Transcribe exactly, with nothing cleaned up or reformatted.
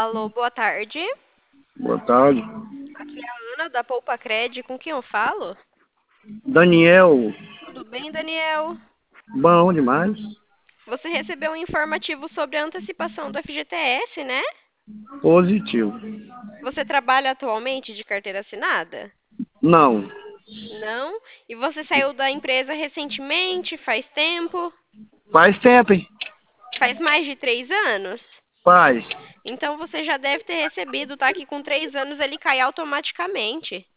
Alô, boa tarde. Boa tarde. Aqui é a Ana da Poupa Cred. Com quem eu falo? Daniel, Tudo bem, Daniel? bom demais. Você recebeu um informativo sobre a antecipação do F G T S, né? Positivo. Você trabalha atualmente de carteira assinada? Não, Não? E você saiu da empresa recentemente? Faz tempo? faz tempo, hein? Faz mais de três anos? Faz. Então você já deve ter recebido, tá? Que com três anos ele cai automaticamente.